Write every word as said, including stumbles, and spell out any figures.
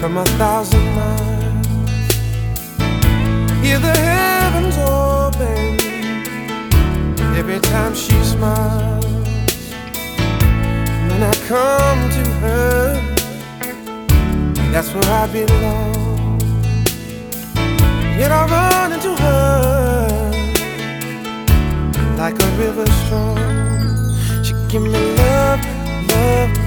from a thousand miles. Hear the heavens open every time she smiles. And when I come to her, that's where I belong. Yet I run into her like a river strong. She give me love, love,